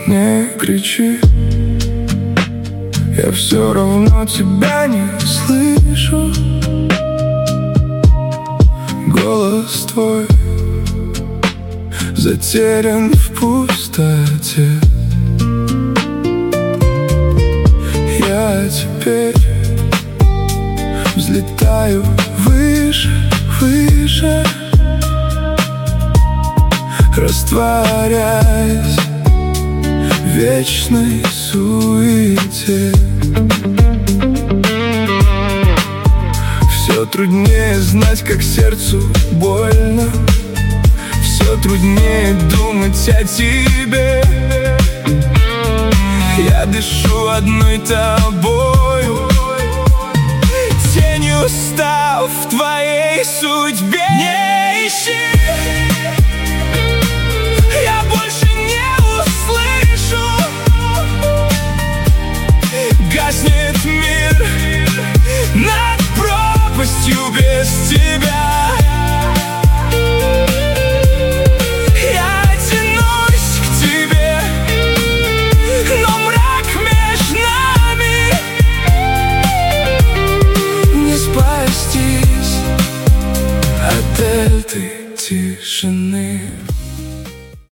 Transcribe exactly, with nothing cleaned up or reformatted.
Не кричи, я все равно тебя не слышу. Голос твой затерян в пустоте. Я теперь взлетаю выше, выше, растворяясь в вечной суете. Все труднее знать, как сердцу больно, все труднее думать о тебе. Я дышу одной тобою, тенью став в твоей судьбе. Не ищи